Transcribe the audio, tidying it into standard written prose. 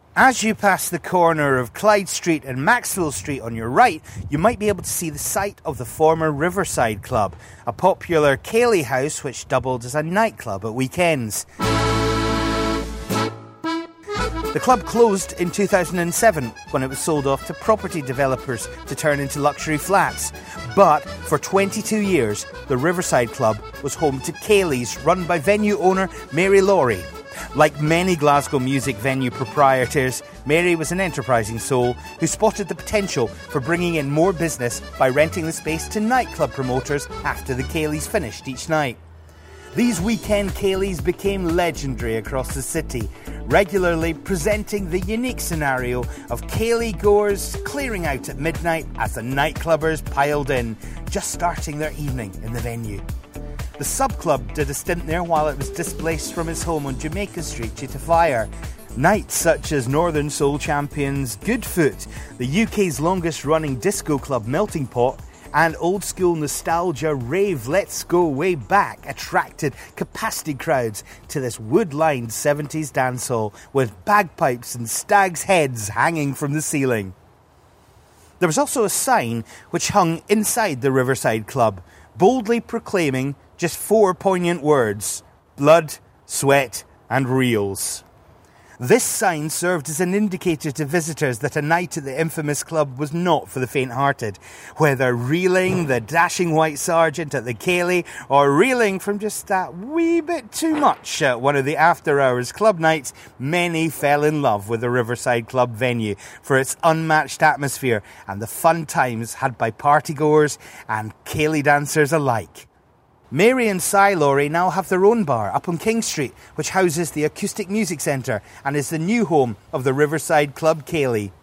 As you pass the corner of Clyde Street and Maxwell Street on your right, you might be able to see the site of the former Riverside Club, a popular ceilidh house which doubled as a nightclub at weekends. The club closed in 2007 when it was sold off to property developers to turn into luxury flats. But for 22 years, the Riverside Club was home to ceilidhs run by venue owner Mary Laurie. Like many Glasgow music venue proprietors, Mary was an enterprising soul who spotted the potential for bringing in more business by renting the space to nightclub promoters after the ceilidhs finished each night. These weekend ceilidhs became legendary across the city, regularly presenting the unique scenario of ceilidh goers clearing out at midnight as the nightclubbers piled in, just starting their evening in the venue. The sub-club did a stint there while it was displaced from its home on Jamaica Street due to fire. Nights such as Northern Soul champions Goodfoot, the UK's longest-running disco club Melting Pot, and old-school nostalgia rave Let's Go Way Back attracted capacity crowds to this wood-lined 70s dancehall with bagpipes and stags' heads hanging from the ceiling. There was also a sign which hung inside the Riverside Club, boldly proclaiming just 4 poignant words: blood, sweat and reels. This sign served as an indicator to visitors that a night at the infamous club was not for the faint-hearted. Whether reeling the dashing white sergeant at the ceilidh or reeling from just that wee bit too much at one of the after-hours club nights, many fell in love with the Riverside Club venue for its unmatched atmosphere and the fun times had by partygoers and ceilidh dancers alike. Mary and Cy Laurie now have their own bar up on King Street, which houses the Acoustic Music Centre and is the new home of the Riverside Club ceilidh.